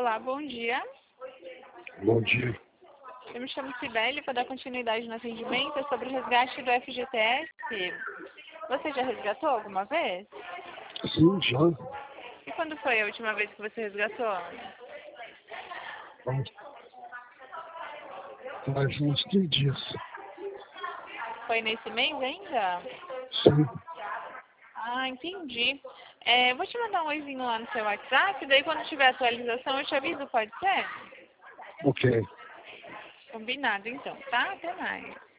Olá, bom dia. Bom dia. Eu me chamo Cibele, vou dar continuidade no atendimento é sobre o resgate do FGTS. Você já resgatou alguma vez? Sim, já. E quando foi a última vez que você resgatou? Faz uns 3 dias. Foi nesse mês ainda? Sim. Ah, entendi. Vou te mandar um oizinho lá no seu WhatsApp, daí quando tiver atualização eu te aviso, pode ser? Ok. Combinado então, tá? Até mais.